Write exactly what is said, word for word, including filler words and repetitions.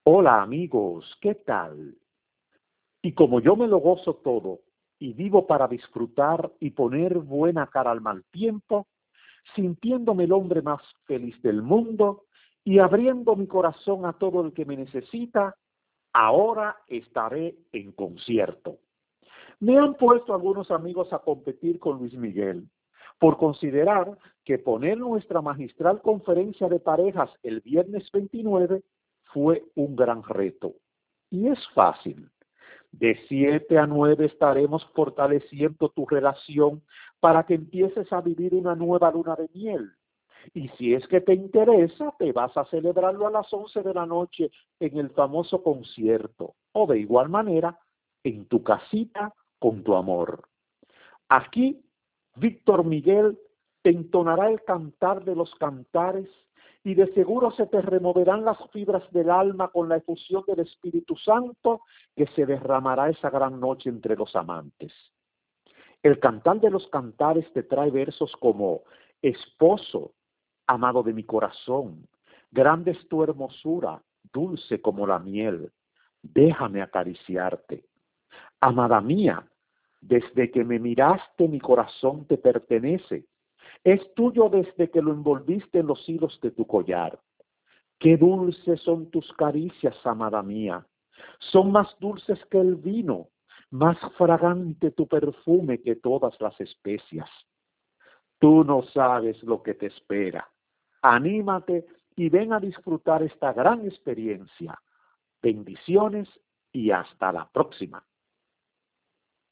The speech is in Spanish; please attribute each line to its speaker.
Speaker 1: Hola amigos, ¿qué tal? Y como yo me lo gozo todo y vivo para disfrutar y poner buena cara al mal tiempo, sintiéndome el hombre más feliz del mundo y abriendo mi corazón a todo el que me necesita, ahora estaré en concierto. Me han puesto algunos amigos a competir con Luis Miguel por considerar que poner nuestra magistral conferencia de parejas el viernes veintinueve fue un gran reto. Y es fácil. De siete a nueve estaremos fortaleciendo tu relación para que empieces a vivir una nueva luna de miel. Y si es que te interesa, te vas a celebrarlo a las once de la noche en el famoso concierto o de igual manera en tu casita con tu amor. Aquí, Víctor Miguel te entonará el cantar de los cantares y de seguro se te removerán las fibras del alma con la efusión del Espíritu Santo que se derramará esa gran noche entre los amantes. El cantar de los cantares te trae versos como: esposo, amado de mi corazón, grande es tu hermosura, dulce como la miel, déjame acariciarte. Amada mía, desde que me miraste mi corazón te pertenece, es tuyo desde que lo envolviste en los hilos de tu collar. Qué dulces son tus caricias, amada mía, son más dulces que el vino, más fragante tu perfume que todas las especias. Tú no sabes lo que te espera. Anímate y ven a disfrutar esta gran experiencia. Bendiciones y hasta la próxima.